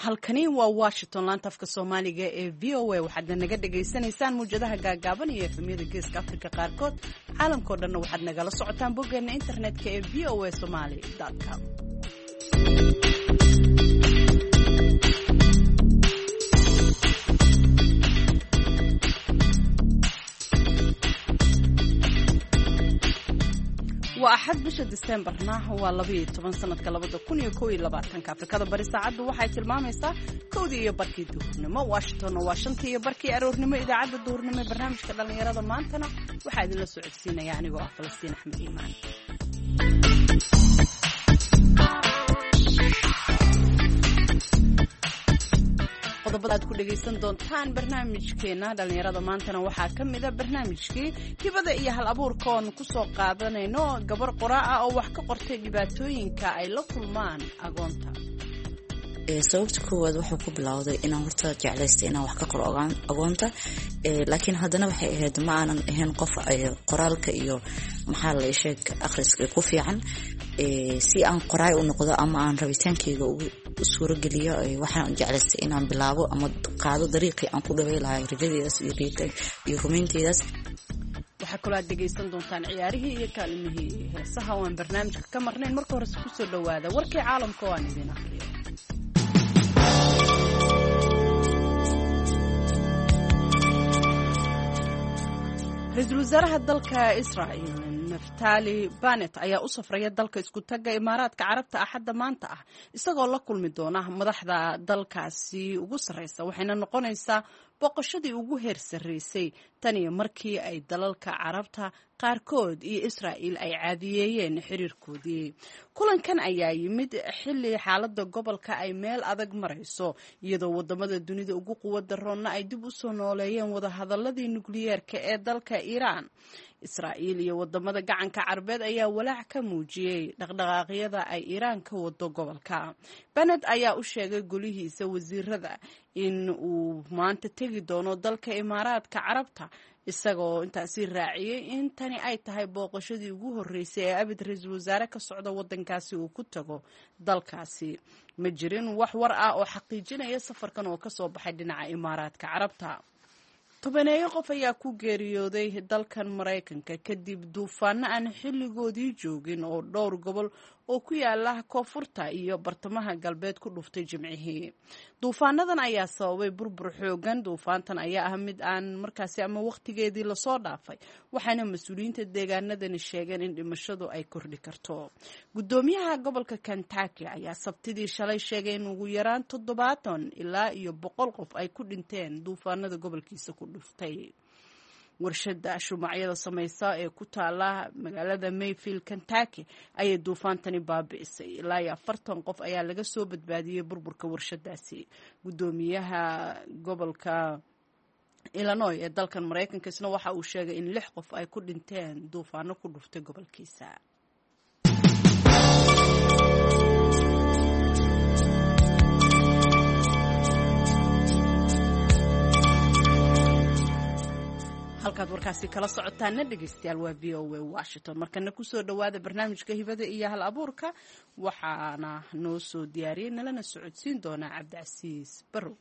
halkani waa Washington laanta afka Soomaaliga ee VOA waxaad naga dhageysanaysaan muujadaha gaagaaban iyo efemyada geeska Afrika qaarkood caalamkoo dhan waxaad nagala socotaan boggeena internetka ee voasomali.com. waa axad bisha December-na waa 12 sanadka 2021 Afrikada bari saacadu waxay tilmaamaysaa 1:00 duhurnimo Washington waa 5:00 aroornimo idaacada duhurnimo barnaamijka dhalinyarada maantana waxaa idin la socodsiinaya anigoo ah Falastiin Axmed Iimaan. qodobada aad ku dhageysan doontaan barnaamijkeena dhalinyarada maantana waxaa ka mid ah barnaamijkii hibada iyo hal abuurka oo ku soo qaadanayno gabar qoraa ah oo wax ka qortay dhibaatooyinka ay la kulmaan agoonta. sababta koowaad wuxuu ku bilowday inaan horta jeclaystay inaan wax ka qoro agoonta laakiin haddana waxay ahayd ma aanan ahayn qof qoraalka iyo maxaa la sheeg akhriska ku fiican si aan qoraay u noqdo ama aan rabitaankeyga ugu suuro geliyo waxaan jeclaystay inaan bilaabo ama qaado dariiqii aan ku dhawey lahay rajadeedaas iyo rumaynteedaas. waxaa kaloo aad dhegaysan doontaan ciyaarihii iyo kaalimihii heesaha oo aan barnaamijka ka marnayn. marka hore ku soo dhawaada warkii caalamka oo aan idin akhriyo. ra-iisul wasaaraha dalka Israa'iil Naftali Bennett ayaa u safraya dalka isku taga Imaaraadka Carabta Axadda maanta ah isagoo la kulmi doona madaxda dalkaasi ugu sareysa waxayna noqonaysaa boqoshadii ugu heer sareysay tan iyo markii ay dalalka Carabta qaarkood iyo Israa'iil ay caadiyeeyeen xiriirkoodii. kulankan ayaa yimid xilli xaaladda gobolka ay meel adag marayso iyadoo wadamada dunida ugu quwadda roonna ay dib u soo nooleeyeen wadahadaladii nukliyeerka ee dalka Iiraan. Israa'iil iyo wadamada gacanka Carbeed ayaa walaac ka muujiyay dhaqdhaqaaqyada ay Iiraan ka wado gobolka. Bennett ayaa u sheegay golihiisa wasiirada in uu maanta tegi doono dalka Imaaraadka Carabta isagoo intaasi raaciyay in tani ay tahay booqashadii ugu horeysay ee abid ra-iisul wasaare ka socda wadankaasi uu ku tago dalkaasi. ma jirin wax war ah oo xaqiijinaya safarkan oo ka soo baxay dhinaca Imaaraadka Carabta. tobaneeyo qof ayaa ku geeriyooday dalkan Mareykanka kadib duufaano aan xilligoodii joogin oo dhowr gobol oo ku yaala koonfurta iyo bartamaha galbeed ku dhuftay Jimcihii. duufaanadan ayaa sababay burbur xoogan. duufaantan ayaa ah mid aan markaasi ama waqtigeedii la soo dhaafay waxaana mas'uuliyiinta deegaanadani sheegeen in dhimashadu ay kordhi karto. gudoomiyaha gobolka Kentucky ayaa sabtidii shalay sheegay in ugu yaraan 70 ilaa 100 qof ay ku dhinteen duufaanada gobolkiisa ku dhuftay. warshada shumacyada samaysa ee ku taala magaalada Mayfield, Kentucky ayay duufaantani baabi'isay. ilaa 40 qof ayaa laga soo badbaadiyay burburka warshadaasi. gudoomiyaha gobolka Illinois ee dalkan Mareykanka isna waxa uu sheegay in 6 qof ay ku dhinteen duufaano ku dhuftay gobolkiisa. halkaad warkaasi kala socotaana dhegeystayaal waa VOA Washington. markana ku soo dhawaada barnaamijka hibada iyo hal abuurka waxaana noo soo diyaariyay nalana socodsiin doona Cabdicasiis Barrow.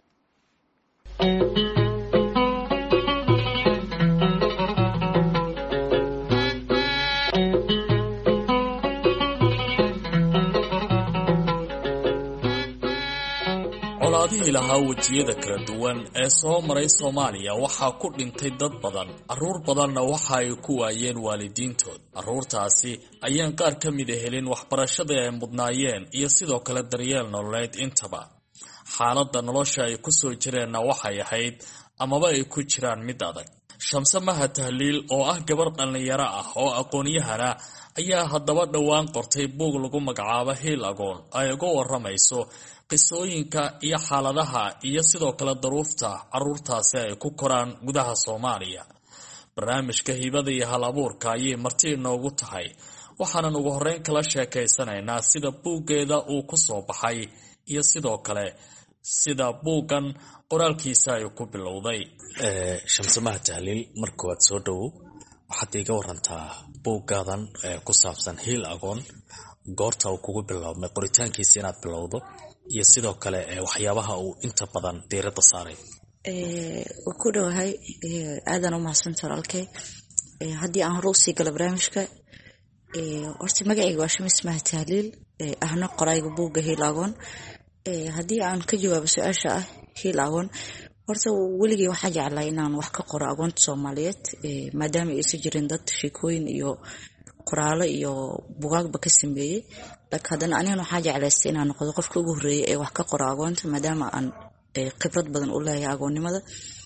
colaadihii lahaa wejiyada kala duwan ee soo maray Soomaaliya waxaa ku dhintay dad badan. Carruur badanna waxa ay ku waayeen waalidiintood. carruurtaasi ayaan qaar ka mid ah helin waxbarashada ay mudnaayeen iyo sidoo kale daryeel nololeed intaba. xaaladda nolosha ay ku soo jireenna waxay ahayd amaba ay ku jiraan mid adag. Shamse Maha Tahliil oo ah gabar dhalinyaro ah oo aqoon-yahana ayaa haddaba dhowaan qortay buug lagu magacaabo Hiil Agoon ay uga waramayso qisooyinka iyo xaaladaha iyo sidoo kale daruufta carruurtaasi ay ku koraan gudaha Soomaaliya. barnaamijka hibada iyo hal abuurka ayay marti inoogu tahay waxaanan ugu horreyn kala sheekaysanaynaa sida buuggeeda uu ku soo baxay iyo sidoo kale sida buuggan qoraalkiisa ay ku bilowday. Shamse Maha Tahliil marka waad soo dhawow waxaad iga warantaa buuggaadan ku saabsan Hiil Agoon goorta uu kugu bilaabmay qoritaankiisa inaad bilowdo iyo sidoo kale waxyaabaha uu inta badan diiradda saaray. Waa ku dhawahay aadan u mahadsantahay walaalkay. Haddii aan hore usii galo barnaamijka, horta magacayga waa Shamis Mahad Tahliil, ahna qorayga buugga Hiil Agoon. Haddii aan ka jawaabo su-aasha ah Hiil Agoon, horta weligay waxaa jeclaa inaan wax ka qoro agoonta Soomaaliyeed, maadaama aysan jirin dad sheekooyin iyo qoraalo iyo bugaagba ka sameeyey. laakiin haddana anigana waxaa jeclaystay inaan noqdo qofka ugu horreeyay ee wax ka qoro agoonta, maadaama aan khibrad badan u leeyahay agoonnimada.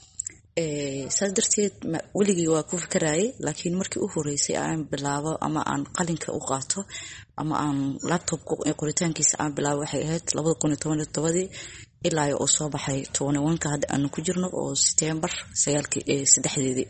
saas darteed weligay waa ku fikirayay, laakiin markii u horeysay aan bilaabo ama aan qalinka u qaato ama aan laptopka qoritaankiisa aan bilaabo waxay ahayd 2017 ilaa oo soo baxay 21 hadda aan ku jirno oo September 3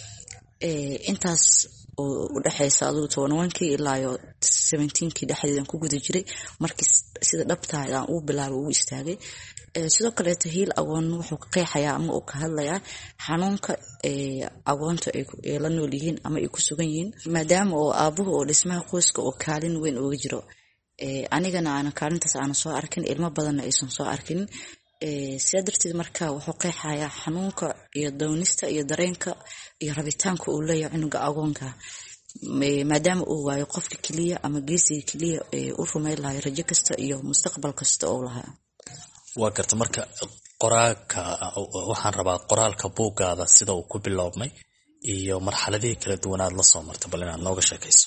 intaas oo u dhaxaysa 21 ilaa 17 dhexdeedan ku guda jiray markii sida dhabta ah uu bilaabo uu istaagay. sidoo kale Hiil Agoon wuxuu ka qeexayaa ama uu ka hadlayaa xanuunka agoonta ay la nool yihiin ama ay ku sugan yihiin, maadaama oo aabuhu oo dhismaha qoyska oo kaalin weyn uga jiro. anigana aan kaalintaas aan soo arkin, ilmo badanna aysan soo arkin. sidaa darteed marka wuxuu qeexayaa xanuunka iyo doonista iyo dareenka iyo rabitaanka uu leeyahay cunuga agoonka, maadaama uu waayo qofka keliya ama geesiga keliya u rumayn lahay rajo kasta iyo mustaqbal kasta oo lahaa. waa garta marka qoraalka waxaan rabaa qoraalka buuggaada sida uu ku biloobmay iyo marxaladihii kala duwanaad la soo martay, bal inaad nooga sheekayso.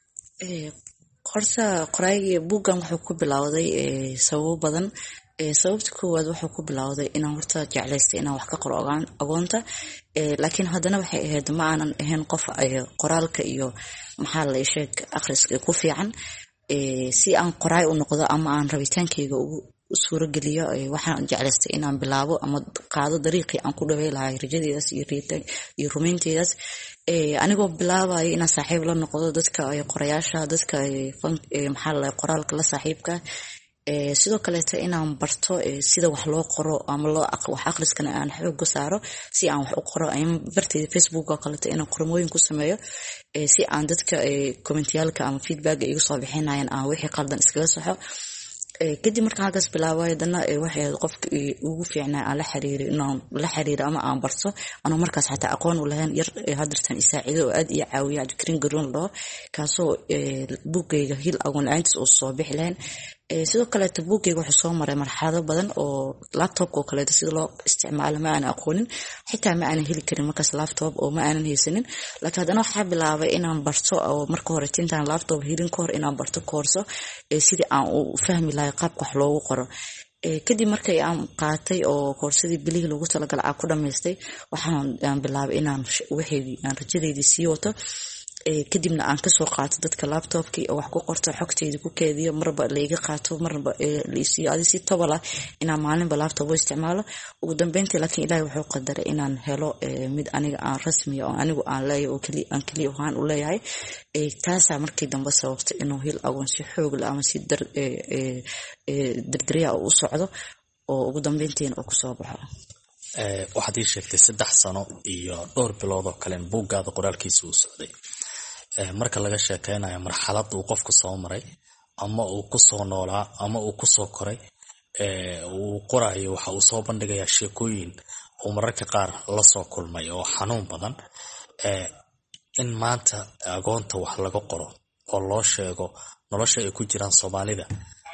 horta qoraalka buuggan wuxuu ku bilowday sababo badan. sababta koowaad wuxuu ku bilowday inaan horta jeclaystay inaan wax ka qoro agoonta, laakiin haddana waxay ahayd ma aanan ahayn qof qoraalka iyo maxaa la sheeg akhriska ku fiican. si aan qoraay u noqdo ama aan rabitaankayga u suurageliyo, waxaan jeclaystay inaan bilaabo ama qaado dariiqii aan ku dhaweey lahay rajadeedaas iyo rumaynteedaas, anigoo bilaabayo inaan saaxiib la noqdo dadka qorayaasha, dadka maxaa la qoraalka la saaxiibka. sidoo kaleeto inaan barto sida wax loo qoro ama wax akhriskana aan xoog saaro si aan wax u qoro. ayaan bartay Facebook oo kaleeto inaan qormooyin ku sameeyo si aan dadka commentiyalka ama feedback igu soo bixinayaan aan wixii qaldan iskaga saxo. kadib markaan halkaas bilaabay dana waxay qofka ugu fiicnaa aan la xiriiro ama aan barto anoo markaas xataa aqoon u lahayn yar hadartan isaacido oo aad iyo caawiya Cabdikariin Garoon loo kaasoo buugayga Hiil Agoon aantis oo soo bixi lahayn. sidoo kale buugayga wuxuu soo maray marxalado badan oo laptopka oo kale sida loo isticmaalo ma aan aqoonin, xitaa ma aan heli karin markaas laptop oo ma aanan haysanin. laakiin haddana waxaa bilaabay inaan barto oo marka hore intaan laptop helin ka hor inaan barto koorso sidii aan u fahmi lahay qaabka wax loogu qoro. kadib markay aan qaatay oo koorsadii bilihii loogu talagalay aan ku dhamaystay, waxaan bilaabay inaan wixii aan rajadeydii sii wato. kadibna aan kasoo qaato dadka laptopkii oo wax ku qorto, xogteyda ku keediyo, marba laiga qaato, marba laisiiyo adi si tobala inaan maalinba laptop u isticmaalo. ugu dambeyntii laakiin ilaahay wuxuu qadaray inaan helo mid aniga aan rasmiya oo anigu aan leeyahay oo aan keliya ahaan u leeyahay. taasaa markii dambe sababtay inuu Hiil Agoon si xoog leh ama si dardariya u socdo oo ugu dambeyntiina uu kusoo baxo. waxaad ii sheegtay 3 sano iyo dhowr bilood oo kale buuggaada qoraalkiisa uu socday. marka laga sheekeynayo marxalad uu qofku soo maray ama uu ku soo noolaa ama uu ku soo koray, uu qorayo waxa uu soo bandhigayaa sheekooyin uu mararka qaar la soo kulmay oo xanuun badan. in maanta agoonta wax laga qoro oo loo sheego nolosha ay ku jiraan Soomaalida,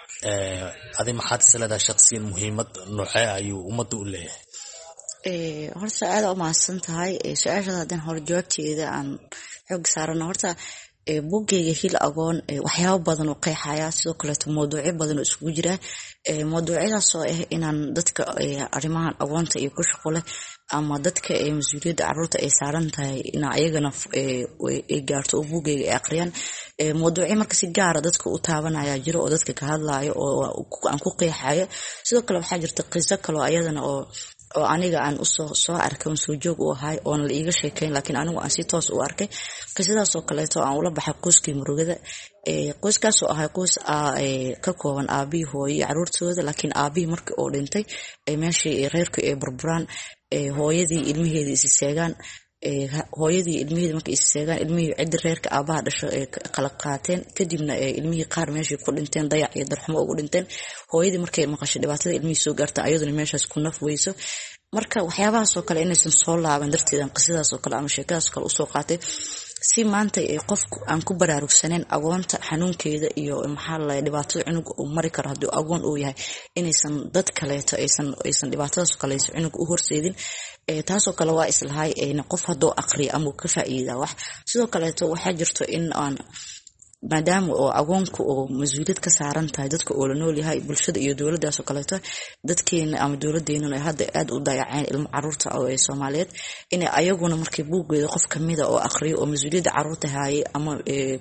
adi maxaad isleedahay shaqsiyan muhiimad noocee ayuu ummadda u leeyahay? horta aad u mahadsan tahay su-aashaada. haddaan hore jawaabteeda aan xoog saarano, horta buugayga Hiil Agoon waxyaabo badan oo qeexaya, sidoo kaleeto mawduucyo badan oo isugu jira. mawduucyadaas oo ah inaan dadka arrimahan agoonta iyo ku shaqo leh ama dadka mas-uuliyadda carruurta ay saaran tahay in ayagana ay gaarto oo buugayga ay aqriyaan. mawduucyo marka si gaara dadka u taabanaya jiro oo dadka ka hadlayo oo aan ku qeexayo. sidoo kale waxaa jirta qiso kale oo ayadana oo aniga aan soo arkay soo joog u ahay oon la iiga sheekayn, laakiin anigu aan si toos u arkay. qisadaas oo kaleeto aan ula baxay qoyskii murugada. qoyskaas oo ahay qoys ka kooban aabihii, hooyo iyo carruurtooda, laakiin aabihii markii uu dhintay meeshii reerkii ay burburaan, hooyadii ilmaheedii isi seegaan, hooyadii ilmihii markay isseegaan ilmihii ciddi reerka aabaha dhasho ee kala qaateen kadibna ilmihii qaar meeshii ku dhinteen dayac iyo darxumo ugu dhinteen hooyadii markay maqashay dhibaatada ilmihii soo gaarta ayaduna meeshaas ku naf weyso marka waxyaabahaasoo kale inaysan soo laaban darteedan qisadaasoo kale ama sheekadaasoo kale usoo qaatay si maanta qofku aan ku baraarugsaneyn agoonta xanuunkeeda iyo maxaa la dhibaatada cunuga uu mari karo hadduu agoon uu yahay inaysan dad kaleeto aysan dhibaatadaas kaleeyso cunuga u horseedin taasoo kale waa islahay qof hadduu aqriyo ama ka faa'iidaa wax sidoo kaleeto waxaa jirto in aan maadaama oo agoonku oo mas-uuliyad ka saaran tahay dadka oo la nool yahay bulshada iyo dowladdaasoo kaleeto dadkeena ama dowladeenuna ay hadda aad u dayaceen ilmo caruurta oo ee Soomaaliyeed inay ayaguna markay buuggeeda qof kamida oo aqriyo oo mas-uuliyadda caruurta haayay ama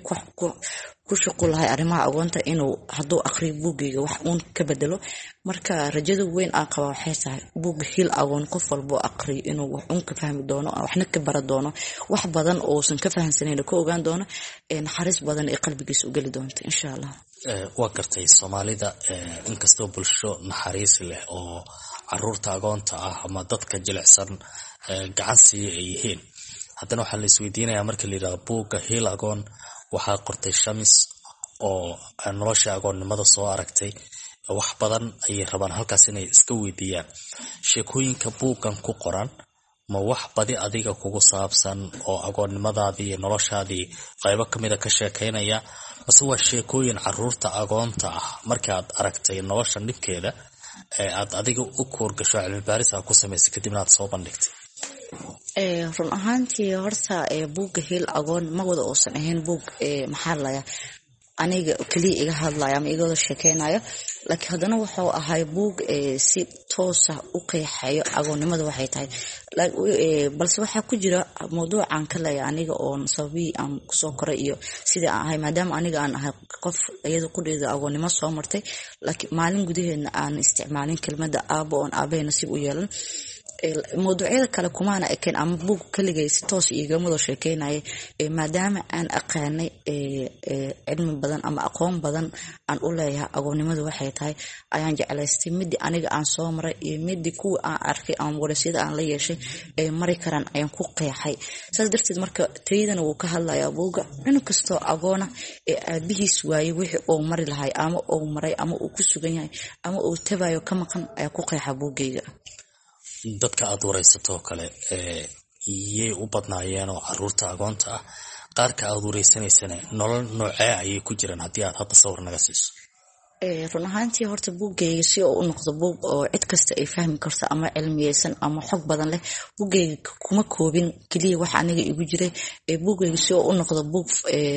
ku shaqo lahay arrimaha agoonta inuu hadduu aqriyo buuggeega wax uun ka bedelo marka rajada weyn aan qaba waxay tahay buug hil agoon qof walbo aqriyo inuu wax uun ka fahmi doono waxna ka bara doono wax badan oo uusan ka fahansaneyn ka ogaan doono naxariis badan ee qalbigiisa u gali doonto insha Allah waa gartay Soomaalida inkastoo bulsho naxariis leh oo caruurta agoonta ah ama dadka jilicsan gacan siiya ay yihiin haddana waxaa la isweydiinayaa marka la yiraahdo buugga hil agoon waxaa qortay Shamis oo nolosha agoonnimada soo aragtay wax badan ayay rabaan halkaas inay iska weydiiyaan sheekooyinka buuggan ku qoran ma wax badi adiga kugu saabsan oo agoonnimadaadii iyo noloshaadii qaybo kamida ka sheekaynaya mase waa sheekooyin caruurta agoonta ah markii aad aragtay nolosha dhibkeeda aad adiga u koorgasho cilmi baaris aad ku samaysay kadibna aad soo bandhigtay run ahaantii horta buugga hil agoon ma wada uusan ahayn buug maxaa laya aniga kaliya iga hadlaya ama iga wada sheekeynayo laakiin haddana wuxuu ahay buug si toosa u qeexayo agoonnimada waxay tahay balse waxaa ku jira mawduucan ka leeya aniga oo sababii aan kusoo koray iyo sidii aan ahay maadaama aniga aan ahay qof iyada qudheeda agoonnimo soo martay laakiin maalin gudaheedna aan isticmaalin kelmadda aabo oon aabbahay nasiib u yeelan mawduucyada kale kumaana ekeen ama buug kaligay si toos iigamada sheekeynaya maadaama aan aqaanay cilmi badan ama aqoon badan aan u leeyahay agoonnimadu waxay tahay ayaan jeclaystay midii aniga aan soo maray iyo midii kuwa aan arkay ama waraysyada aan la yeeshay ee mari karaan ayaan ku qeexay saas darteed marka taydana wuu ka hadlayaa buugga cunug kastoo agoona ee aabihiis waayey wixii uu mari lahay ama uu maray ama uu ku sugan yahay ama uu tabayo ka maqan ayaa ku qeexa buuggayga dadka aad waraysatoo kale iyay u badnaayeen oo caruurta agoonta ah qaarka aad waraysanaysana nolol noocee ayay ku jiraan haddii aad hadda sawir naga siiso run ahaantii horta buuggayga si oo u noqdo buug oo cid kasta ay fahmi karto ama cilmiyeysan ama xog badan leh buuggayga kuma koobin keliya wax aniga igu jiray buuggayga si oo u noqdo buug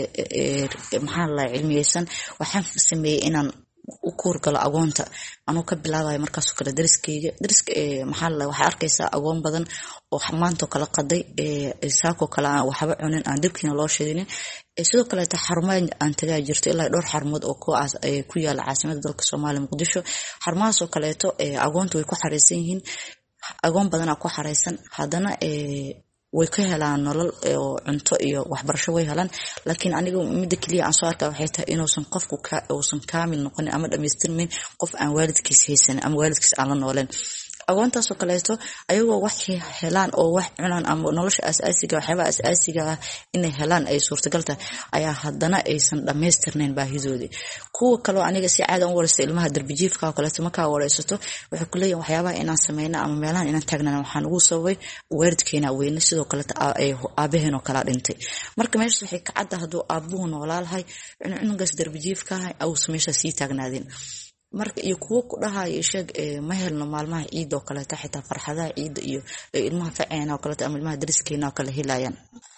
maxaa la cilmiyeysan waxaan sameeyey inaan u koorgalo agoonta anuu ka bilaabayo markaasoo kale dariskayga maxaa la waxaa arkaysaa agoon badan oo maantoo kala qaday saakoo kale aan waxba cunin aan dabkiina loo sheeginin sidoo kaleeta xarumaha aan tagaa jirto ilaa dhowr xarumood oo kuwaas ku yaala caasimada dalka Soomaaliya Muqdisho xarumahaasoo kaleeto agoonta way ku xareysan yihiin agoon badanaa ku xareysan haddana way ka helaan nolol oo cunto iyo waxbarasho way helaan laakiin aniga midda kaliya aan soo arkaa waxay tahay inuusan qofku uusan kaamil noqonin ama dhamaystirmin qof aan waalidkiis haysan ama waalidkiis aan la nooleen agoontaasoo kaleeto ayagoo wax helaan oo wax cunaan ama nolosha asaasiga waxyaabaha asaasiga ah inay helaan ay suurtagal tahay ayaa haddana aysan dhammaystirnayn baahidoodii kuwa kaloo aniga si caada u waraysta ilmaha darbijiifka oo kaleeto markaa waraysato waxay ku leeyihin waxyaabaha inaan sameyno ama meelahan inaan taagnana waxaan ugu sababay waalidkeena weyne sidoo kaleeto aabaheen oo kala dhintay marka meeshaas waxay ka cadda hadduu aabuhu noolaalahay cunugaas darbijiifka ah ausa meeshaas sii taagnaadeen marka iyo kuwo ku dhahayo sheeg ma helno maalmaha ciid oo kaleeto xitaa farxadaha ciid iyo ilmaha faceena oo kaleeto ama ilmaha dariskeena oo kale helayaan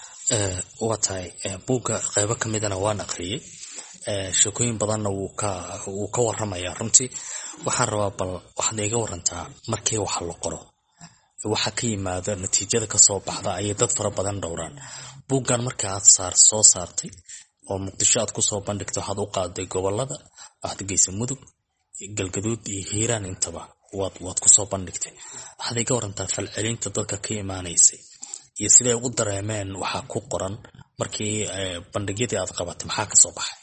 waa tahay buugga qaybo ka midana waan aqriyey sheekooyin badanna wuu ka warramayaa runtii waxaan rabaa bal waxaad iga warantaa markii waxa la qoro waxa ka yimaada natiijada kasoo baxda ayay dad fara badan dhowraan buuggan marka aad soo saartay oo Muqdisho aad kusoo bandhigtay waxaad u qaaday gobolada waxaad geysay Mudug galgaduud iyo hiiraan intaba waad kusoo bandhigtay waxaad iga warantaa falcelinta dadka ka imaanaysay iyo siday u dareemeen waxaa ku qoran markii bandhigyadii aad qabatay maxaa kasoo baxay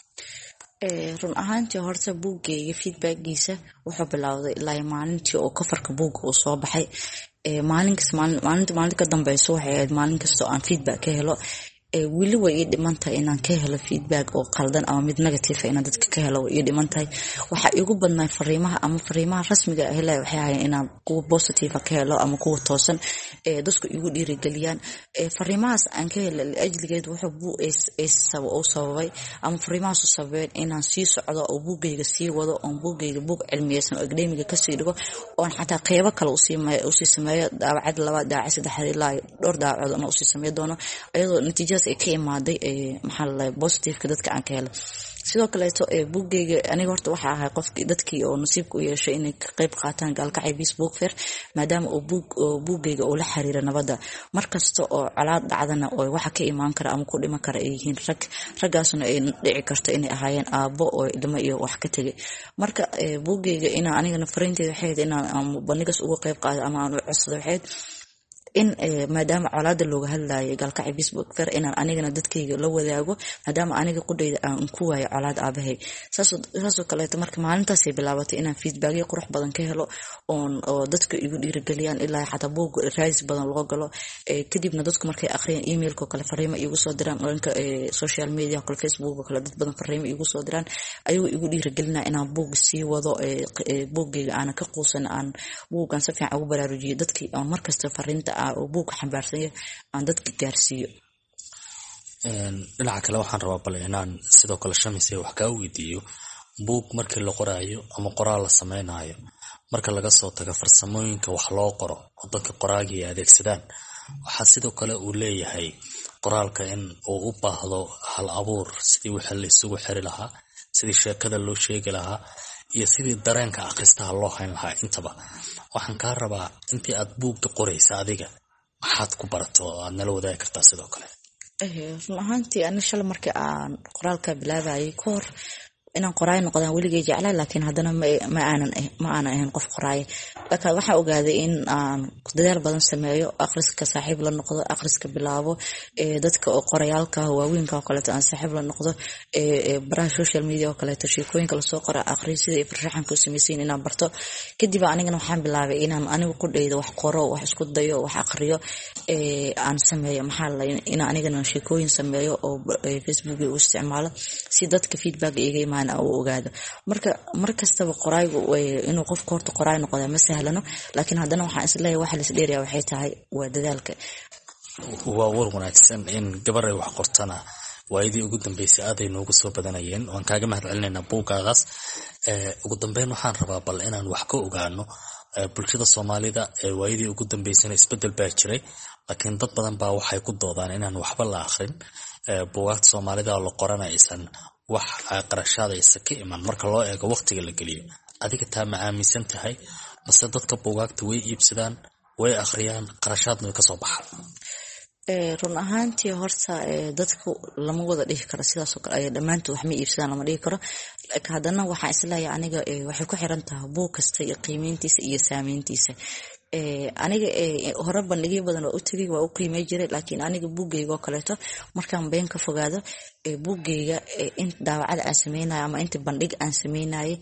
run ahaantii horta buuggayga feedbackgiisa wuxuu bilowday ilaa maalintii oo kafarka buugga uu soo baxay maalinta ka dambeyso waxay ahayd maalin kastoo aan feedback ka helo weli way ii dhimantahay inaan ka helo feedback oo qaldan ama mid negative inaan dadka ka helo way ii dhimantahay. waxaa igu badnaa fariimaha rasmiga ah waxay ahaayeen inaan kuwa positive ka helo ama kuwa toosan dadku igu dhiirigeliyaan. fariimahaas aan ka helo ajligeed wuxuu sababay ama fariimahaas sababeen inaan sii socdo oo buugayga sii wado oo buugayga buug cilmiyeysan oo academiga kasii dhigo oon xataa qeybo kale usii sameeyo daawacad 2 daawac 3 ilaa dhowr daawacood oo usii sameeyo doono ayadoo natiijada ay ka imaaday maxaa la positive-ka dadka aan ka helay. sidoo kale buugayga aniga horta waxa ahay qofkii dadkii oo nasiibka u yeeshay inay ka qayb qaataan Gaalkacyo Peace Book Fair maadaama buugayga uu la xiriira nabadda. markasta oo colaad dhacdana oo waxa ka imaan kara ama ku dhiman kara ay yihiin raggaasna ay dhici karto inay ahaayeen aabbo oo ilmo iyo wax ka tagay. marka buugayga inaan anigana fariinteeda waxay ahayd inaan bandhigas uga qayb qaado ama aan u codsado waxay in maadaama colaada looga hadlayo Gaalkacyo Peace Book Fair inaan anigana dadkayga la wadaago maadaama aniga qudhayda aan ku waayo colaad aabahay. saasoo kaleeto marka maalintaas ay bilaabatay inaan feedbackyo qurux badan ka helo oo dadka igu dhiirigeliyaan ilaa xataa buug raadis badan loo galo. kadibna dadku markay akhriyaan emailka kale fariimo igu soo diraan dhanka social media kale Facebook kale dad badan fariimo igu soo diraan ayuu igu dhiirigelinaa inaan buug sii wado buugayga aan ka quusan aan buugan si fiican ugu baraarujiyo dadkii aan markasta fariinta oo buug xambaarsan aan dadka gaarsiiyo. dhinaca kale waxaan rabaa bal inaan sidoo kale Shamiis wax ka weydiiyo buug markii la qoraayo ama qoraal la sameynayo marka laga soo tago farsamooyinka wax loo qoro oo dadka qoraaga ay adeegsadaan waxa sidoo kale uu leeyahay qoraalka in uu u baahdo hal abuur sidii waxa la isugu xiri lahaa sidii sheekada loo sheegi lahaa iyo sidii dareenka akhristaha loo hayn lahaa. intaba waxaan ka rabaa intii aad buugga qoraysa adiga maxaad ku barato oo aad nala wadaagi kartaa sidoo kale. run ahaantii ani shalay markii aan qoraalka bilaabayay ka hor inaan qoraay noqdaan weligay jeclaa laakiin haddana ma aanan ahayn qof qoraay. laakiin waxaan ogaaday in aan dadaal badan sameeyo akhriska saaxiib la noqdo akhriska bilaabo dadka oo qorayaalka waaweynka oo kale aan saaxiib la noqdo baraha social media oo kale sheekooyinka la soo qora akhri sida ay farshaxanka u sameeyeen inaan barto. kadib anigana waxaan bilaabay inaan anigu ku dhaydo wax qoro wax isku dayo wax akhriyo aan sameeyo in anigana sheekooyin sameeyo oo Facebook u isticmaalo si dadka feedback iga imaan oo ogaado. markastaba qoraygu inuu qofka horta qoraay noqdo ma sahlano laakiin haddana waxaan isleeyahay waxa la isdheeriyaa waxay tahay waa dadaalka. waa war wanaagsan in gabar ay wax qortana waayadii ugu dambeysay aad ay noogu soo badanayeen waan kaaga mahadcelinaynaa buugaagaas. ugu dambeyn waxaan rabaa bal inaan wax ka ogaano bulshada Soomaalida waayadii ugu dambeysay isbedel baa jiray laakiin dad badan baa waxay ku doodaan inaan waxba la akhrin buugaagta Soomaalida la qoranaysan wax qarashada ka iman marka loo eego waqtiga la geliyo. adiga taa ma aaminsan tahay bas dadka buugaagta way iibsadaan way akhriyaan qarashaadna way ka soo baxaan. run ahaantii horta dadku lama wada dhihi karo sidaas oo kale ay dhamaantood wax ma iibsadaan lama dhihi karo laakiin haddana waxaan isleeyahay aniga waxay ku xiran tahay buug kasta iyo qiimeyntiisa iyo saameyntiisa. aniga hore bandhigyo badan oo u tagay waa u qiimey jiray laakiin aniga buugayga oo kaleeto markaan been ka fogaado buugayga in daawacada aan sameynayo ama inta bandhig aan sameynayo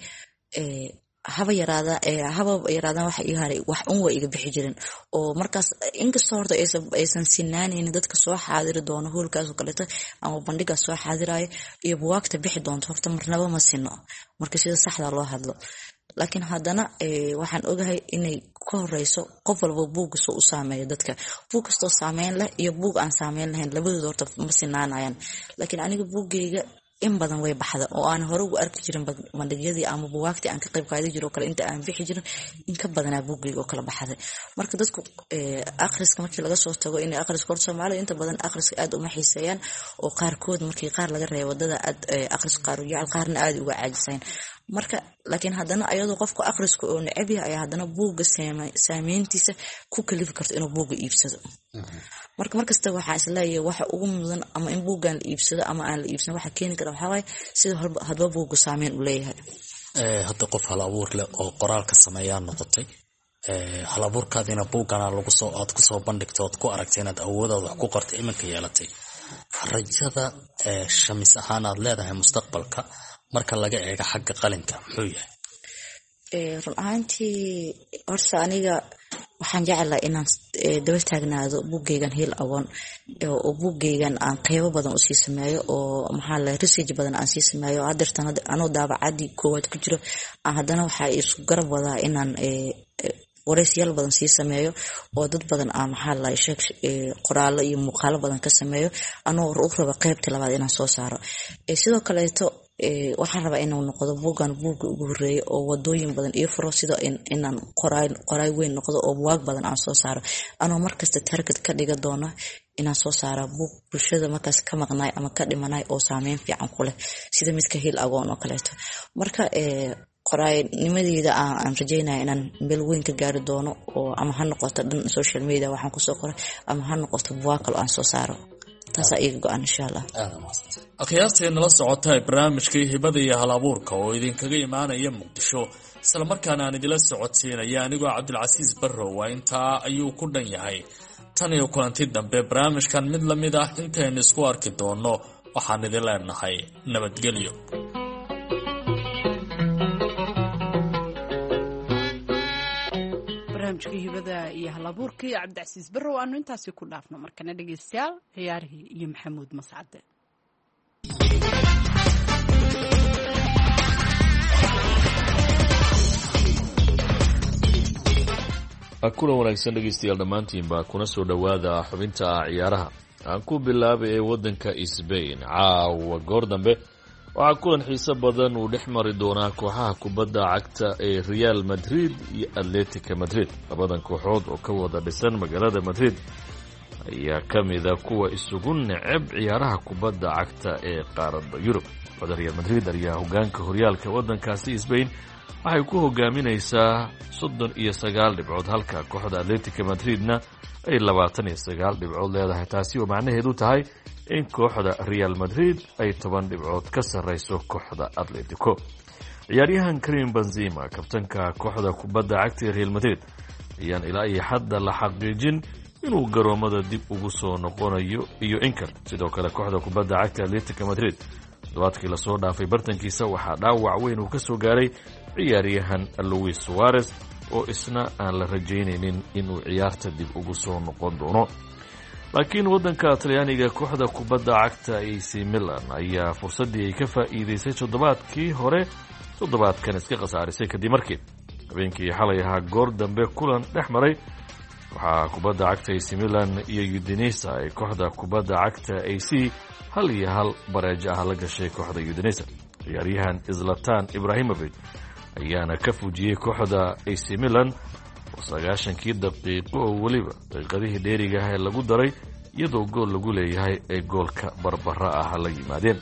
haba yaraadaan waxa ii haray wax way iga bixi jirin oo markaas inkastoo horta aysan sinaanaynin dadka soo xaadiri doono hoolkaas oo kaleeto ama bandhigaas soo xaadirayo iyo buwaagta bixi doonto horta marnaba ma sino marka sida saxda loo hadlo. laakiin haddana waxaan ogahay inay ka horeyso qof walba buuggiisa u saameeyo dadka buug kastoo saameyn leh iyo buug aan saameyn lahayn labadooda horta ma sinaanayaan. laakiin aniga buuggayga in badan way baxda oo aan hore ugu arki jirin bandhigyadii ama buugaagtii aan ka qayb qaadan jiray oo kale inta aan bixi jirin in ka badanaa buuggayga oo kala baxday. marka dadku akhriska markii laga soo tago in akhriska horta Soomaalida inta badan akhriska aad uma xiiseeyaan oo qaarkood markii qaar laga reebo wadada aad akhriska qaar u jecel qaarna aad uga caajiseen. marka laakiin haddana ayadoo qofku akhriska oo neceb yahay ayaa haddana buugga saameyntiisa ku kalifi karto inuu buugga iibsado. markasta waxaa isleeyahay waxa ugu mudan ama in buuggan la iibsado ama aan la iibsan waxa keeni kara waxaa waaye sida hadba buugga saameyn u leeyahay. hadda qof hal abuur leh oo qoraalka sameeyaa noqotay hal abuurkaadina buuggana aad ku soo bandhigto ood ku aragtay inaad awoodaad wax ku qortay iminka yeelatay rajada Shamiis ahaan aad leedahay mustaqbalka marka laga eego xagga qalinka muxuu yahay? run ahaantii horta aniga waxaan jeclahay inaan daba taagnaado buuggeygan hiil agoon oo buuggeygan aan qeybo badan usii sameeyo oo maxaa la research badan aan sii sameeyo hadeertan anoo daabacadii koowaad ku jiro haddana waxaa isku garab wadaa inaan waraysiyaal badan sii sameeyo oo dad badan aan maxaa la sheeg qoraalo iyo muuqaalo badan ka sameeyo anoo u raba qeybta labaad inaan soo saaro sidoo kaleeto waxaan rabaa inuu noqdo buuggan buugga ugu horeeya oo wadooyin badan iyo furo sida inaan qoraay weyn noqdo oo buwaag badan aan soo saaro anoo markasta target ka dhiga doono inaan soo saara buug bulshada markaas ka maqnaay ama ka dhimanay oo saameyn fiican ku leh sida midka hiil agoon oo kaleeto marka qoraaynimadeeda aan rajeynaya inaan meel weyn ka gaari doono oo ama ha noqoto dhan social media waxaan kusoo qoray ama ha noqoto buwaag kale aan soo saaro taasaa iga go-an insha allah. akhyaartii nala socota barnaamijkii hibada iyo hal abuurka oo idinkaga imaanaya muqdisho islamarkaana aan idila socodsiinaya anigoo cabdilcasiis barrow waa intaa ayuu ku dhan yahay tan iyo kulanti dambe barnaamijkan mid la mid ah intaynu isku arki doono waxaan idin leenahay nabadgelyo. barnaamijkii hibada iyo halabuurkii cabdicasiis barrow aanu intaasi ku dhaafno markana dhegeystayaal ciyaarihii iyo maxamuud mascade. kulan wanaagsan dhegeystayaal dhammaantiinba kuna soo dhowaada xubinta ciyaaraha aan ku bilaabay ee waddanka Spain caawa goor dambe waxaa kulan xiiso badan uu dhex mari doonaa kooxaha kubadda cagta ee Real Madrid iyo Atletico Madrid labadan kooxood oo ka wada dhisan magaalada Madrid ayaa ka mida kuwa isugu neceb ciyaaraha kubadda cagta ee qaaradda Yurub. Real Madrid ayaa hogaanka horyaalka waddankaasi Spain waxay ku hogaaminaysaa 39 dhibcood halka kooxda Atletico Madridna ay 29 dhibcood leedahay taasi oo macnaheedu tahay in kooxda Real Madrid ay 10 dhibcood ka sareyso kooxda Atletico. ciyaaryahan Karim Benzema kabtanka kooxda kubadda cagta ee Real Madrid ayaan ilaa iyo hadda la xaqiijin inuu garoomada dib ugu soo noqonayo iyo inkar. sidoo kale kooxda kubadda cagta Atletico Madrid doodkii la soo dhaafay bartankiisa waxaa dhaawac weyn uu ka soo gaaray ciyaaryahan Luis Suarez oo isna aan la rajaynaynin inuu ciyaarta dib ugu soo noqon doono. laakiin waddanka Talyaaniga kooxda kubadda cagta AC Milan ayaa fursadii ay ka faa'iideysay toddobaadkan iska khasaarisay kadib markii habeenkii xalay ahaa goor dambe kulan dhex maray waxaa kubadda cagta AC Milan iyo Udinese ay kooxda kubadda cagta AC 1-1 bareejo ah la gashay kooxda Udinese. ciyaaryahan Zlatan Ibrahimovic ayaana ka fujiyey kooxda AC Milan 90 daqiiqo oo waliba daqiiqadihii dheeriga ah ee lagu daray iyadoo gool lagu leeyahay ee goolka barbara ah la yimaadeen.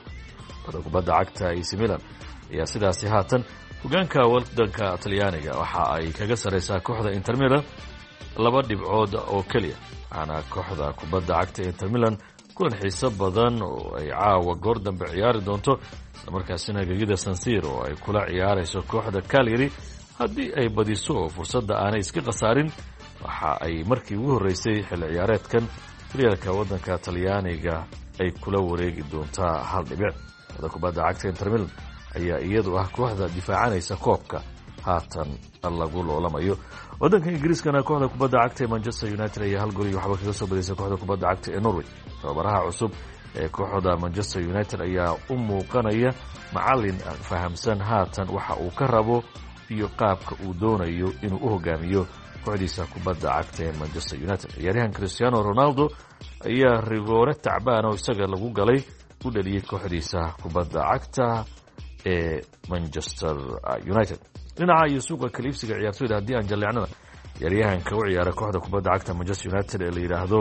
kubadda cagta AC Milan ayaa sidaasi haatan hogaanka waddanka Talyaaniga waxa ay kaga sareysaa kooxda Inter Milan 2 dhibcood oo kaliya. waxaana kooxda kubadda cagta Inter Milan kulan xiiso badan oo ay caawa goor dambe ciyaari doonto markaasina gegida San Siro ay kula ciyaarayso kooxda Cagliari haddii ay badiso fursadda aanay iska khasaarin waxa ay markii ugu horeysay xilli ciyaareedkan horyaalka waddanka Talyaaniga ay kula wareegi doontaa 1 dhibic. kubadda cagta Inter Milan ayaa iyadu ah kooxda difaacanaysa koobka haatan lagu loolamayo. waddanka Ingiriiskana kooxda kubadda cagta Manchester United ayaa 1 gool iyo waxba kaga soo badisay kooxda kubadda cagta ee Norwich. tababaraha cusub ee kooxda Manchester United ayaa u muuqanaya macallin fahamsan haatan waxa uu ka rabo iyo qaabka uu doonayo inuu u hogaamiyo kooxdiisa kubadda cagta ee Manchester United. ciyaaryahan Cristiano Ronaldo ayaa rigoore tacbaan oo isaga lagu galay u dhaliyay kooxdiisa kubadda cagta ee Manchester United. dhinaca iyo suuqa kaliibsiga ciyaartoyda haddii aan jaleecnada ciyaaryahanka u ciyaara kooxda kubadda cagta Manchester United ee la yiraahdo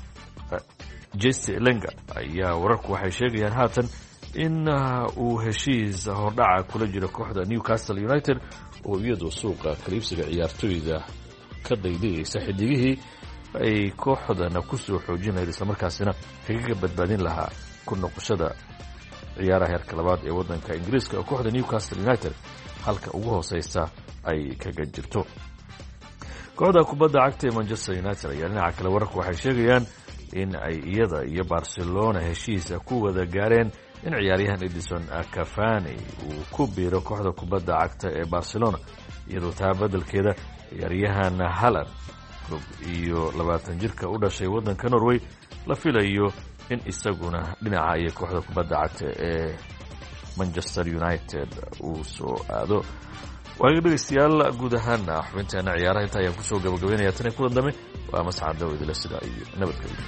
Jesse Lingard ayaa wararku waxay sheegayaan haatan in uu heshiis hordhaca kula jiro kooxda Newcastle United oo iyadoo suuqa kaliibsiga ciyaartoyda ka daydayaysa xidigihii ay kooxdana ku soo xoojinayeen isla markaasina kaga badbaadin lahaa ku noqoshada ciyaaraha heerka labaad ee waddanka Ingiriiska oo kooxda Newcastle United halka ugu hooseysa ay kaga jirto. kooxda kubadda cagta ee Manchester United ayaa dhinaca kale wararku waxay sheegayaan in ay iyada iyo Barcelona heshiis ku wada gaareen in ciyaaryahan Edison Cavani uu ku biiro kooxda kubadda cagta ee Barcelona iyadoo taa beddelkeeda ciyaaryahan Haaland iyo 20 jirka u dhashay waddanka Norway la filayo in isaguna dhinaca iyo kooxda kubadda cagta ee Manchester United uu soo aado. waaga dhegeystayaal guud ahaan xubinteena ciyaaraha inta ayaan kusoo gabagabeynaya tan kulan dambe waa Mascad Daawud la sida iyo nabadgelyo.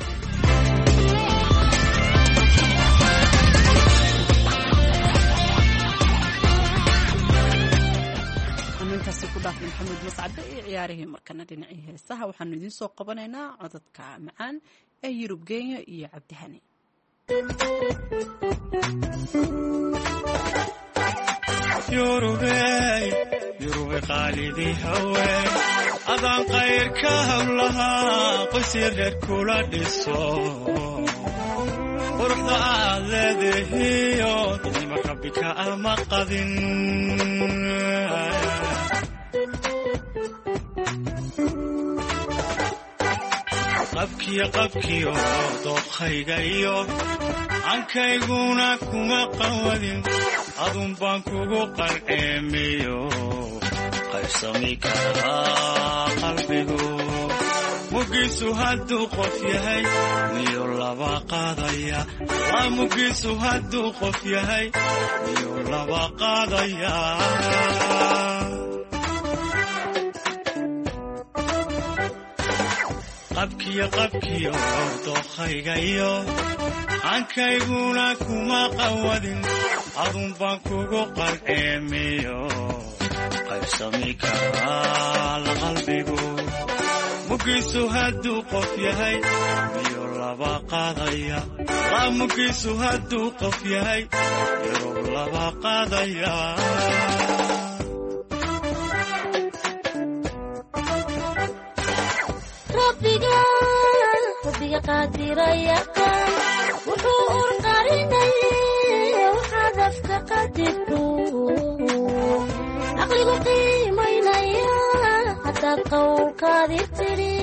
intaasi ku dhaafay Maxamed Mascad ee ciyaarihii markana dhinacii heesaha waxaanu idin soo qabanaynaa codadka macaan ee Yurub Kenya iyo Cabdihani. يروي قالدي هوي أذان غير كهولها قصير كل دسو ورحت على هيو ما ربك أما قدن قبكي دوخي غيو عنك يقونا كما قوادين أظن بانكو قرقميو قيسمي كرا قلبيو مقيسو هدو قفيهي ميو لبا قاضيا مقيسو هدو قفيهي ميو لبا قاضيا قبكي دوخي غيو عنك يقونا كما قوادين أظن بانكو قرقميو قيسمي كرا لقلبيو مقيسو هدو قفيهي ميو لبا قاضيا مقيسو هدو قفيهي ميو لبا قاضيا ربي قادر يقان وحور قريني وحذفك قدرتو عقلي قيمينا حتى قولك ذكري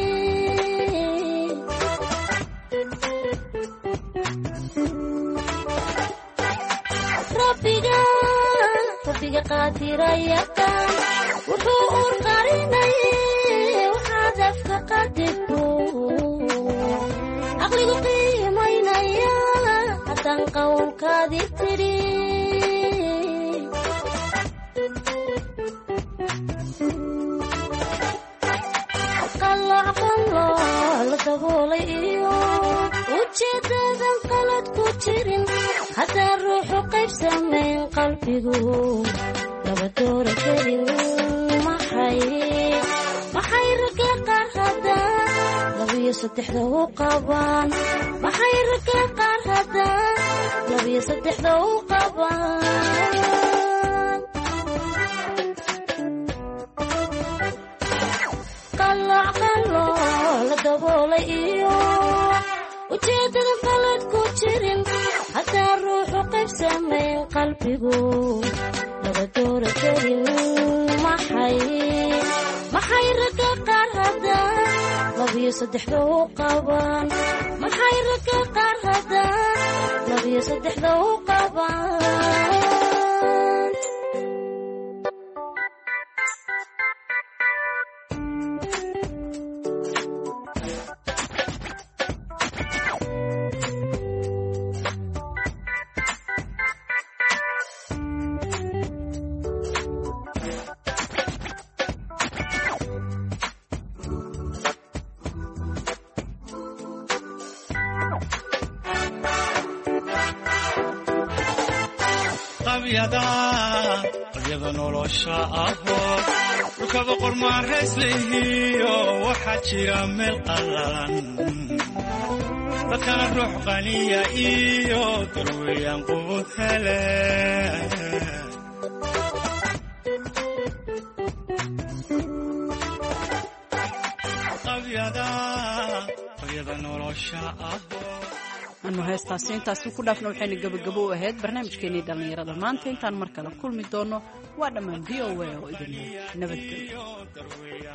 ربي قادر يقان وحور قريني وحذفك قدرتو عقلي قيمينا حتى قولك ذكري قلع لتقولي وجدد القلد كتيرين حتى الروح قيب سمين قلبي لبدور كريم محي رقاق هذا لبي صدح ذو قبان محي رقاق هذا لبي صدح ذو قبان قلع لدبولي وجدد القلد كتيرين حتى الروح قيب سمين قلبي لبدور كريم محي رقاق هذا لبي صدح ذو قبان محي رقاق هذا لبي صدح ذو قبان qabyada nolosha ahood dhulka boqor maarays leehiyo waxaa jira meel qallalan dadkana ruux qaniya iyo darweeyaan quud hele qabyada nolosha ahood anu heestaasi intaasi ku dhaafna waxayna gabagabo u ahayd barnaamijkeenii dhallinyarada maanta intaan mar kale kulmi doono waa dhammaan VOA oo idin nabadgelyo